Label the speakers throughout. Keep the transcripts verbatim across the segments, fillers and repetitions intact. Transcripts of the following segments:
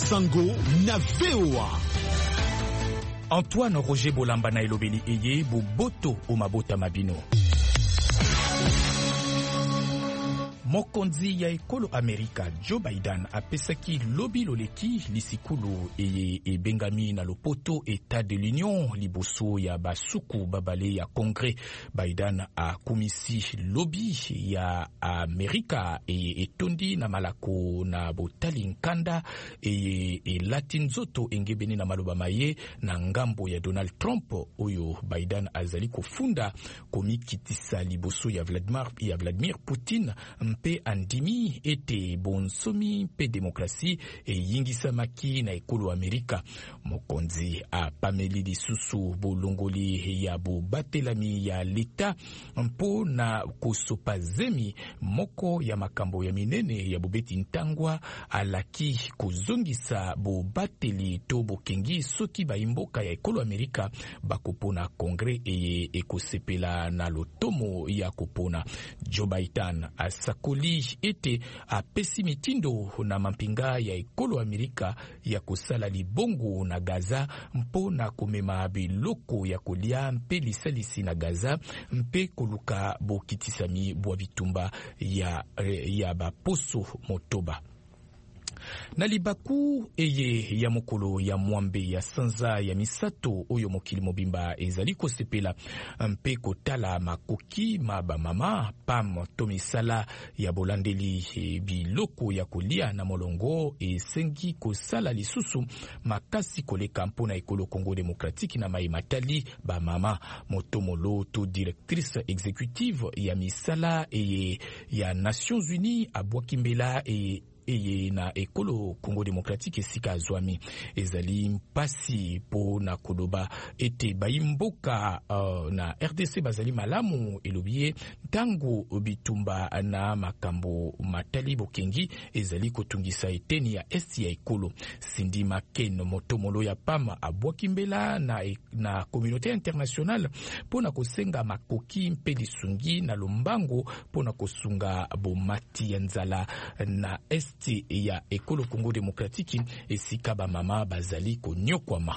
Speaker 1: Sango na V O A.
Speaker 2: Antoine Roger Bolamba na elobeli eye boboto o mabota mabino. Mokonzi ya ekolo Amerika Joe Biden apesaki lobi loleki lisikulu eye ebengami na lopoto État de l'Union liboso ya basuku babale ya Congrès. Biden akumisi lobi ya Amerika eye etondi na malako na botali nkanda eye elati nzoto engebeni na maloba maye na ngambo ya Donald Trump oyo Biden azali kofunda komikitisa liboso ya Vladimir, ya Vladimir Putin mpe andimi ete bonsomi mpe demokrasi e yingisamaki na ekolo Amerika. Mokonzi a pameli lisusu bolongoli ya bobatelami ya leta mpo na kosopazemi moko ya makambo ya minene ya bobeti ntangwa alaki kozongisa bobateli to bokengi soki baimboka ya ekolo Amerika bakopona kongre eye ekosepela na lotomo ya kopona. Joe Biden asakoli ete apesi mitindo na mampinga ya ekolo Amerika ya kosala libongo na Gaza mpo na komema biloko ya kolia mpe lisalisi na Gaza mpe koluka bokitisami bwa bitumba ya, ya baposo motoba. Na libaku eye ya mokolo ya mwambe ya sanza ya misato oyo mokili mobimba ezali kosepela mpe kotala makoki maba mama pam to misala ya bolandeli biloko ya kolia na molongo esengi kosala lisusu makasi koleka mpona ekolo Congo Démocratique na mai matali ba mama motomolo to directrice exécutive ya misala eye ya Nations Unies abwakimbela eye eye na ekolo Congo Démocratique esika azwami ezali mpasi po na kodoba ete baimboka uh, na R D C bazali malamu elobie tango bitumba na makambo matali bokengi ezali kotungisa eteni ya esti ya ekolo. Cindy Maken motomolo ya pama abwakimbela na, na communauté internationale po na kosenga makoki mpe lisungi na lombango po na kosunga bomati ya nzala na esti ya ekolo Congo Démocratique esika ba mama bazali konyokwama.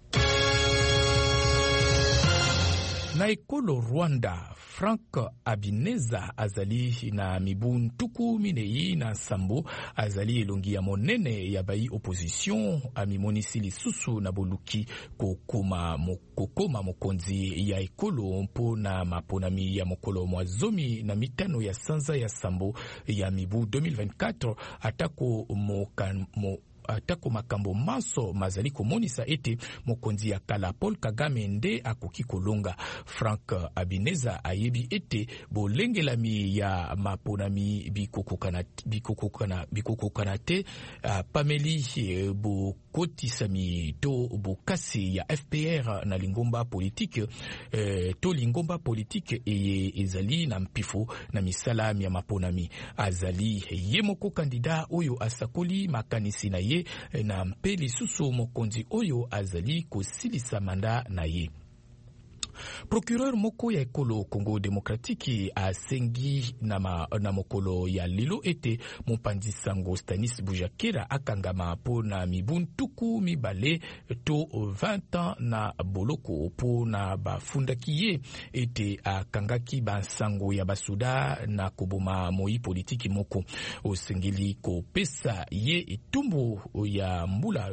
Speaker 2: Na ekolo Rwanda, Frank Habineza azali na mibu ntuku minei na sambo azali elongi ya monene ya bai opposition amimonisi lisusu na boluki kokoma mokokoma mokonzi ya ekolo mpo na maponami ya mokolo mwazomi na mitano ya sanza ya sambo ya mibu deux mille vingt-quatre atako mokan mo atako makambo maso mazali komonisa ete mokonzi ya kala Paul Kagame nde akoki kolonga. Frank Habineza ayebi ete bolengelami ya maponami bikokokana bikokokana bikokokana te uh, pameli uh, bokotisami to bokasi ya F P R na lingomba politique uh, to lingomba politique eye ezali na mpifu na misala ya maponami azali yemoko kandida oyo asakoli makanisi na ye na mpe lisusu mokonzi oyo azali kosilisa manda na ye. Procureur moko ya ekolo Congo Démocratique asengi na, ma, na mokolo ya lilo ete mopanzi sango Stanis Bujakera akangama po na mibuntuku mibale to vingt ans na boloko po na bafundaki ye ete akangaki bansango ya basuda na koboma moi politiki moko osengeli kopesa ye etumbu ya mbula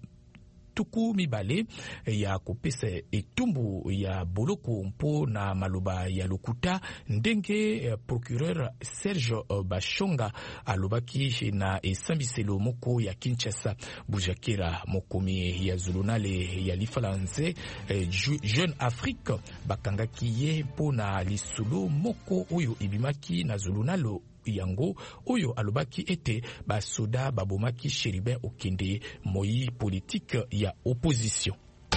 Speaker 2: tuku mibale ya kopesa etumbu ya boloko mpo na maloba ya lokuta ndenge procureur Serge Bashonga alobaki na esambiselo moko ya Kinshasa. Bujakera mokomi ya zulunale ya lifalanze Jeune Afrique bakangaki ye mpo na lisolo moko oyo ibimaki na zulunalo yango oyo alobaki ete basoda babomaki Chéribin Okende moi politique ya opposition.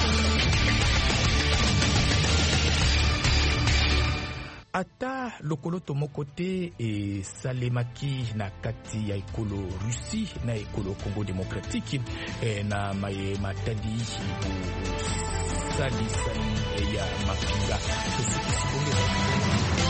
Speaker 2: Ata lokolo tomoko te e salemaki na kati ya ekolo Russie na ekolo Congo Démocratique e na maye matadi sali sali ya mapinga.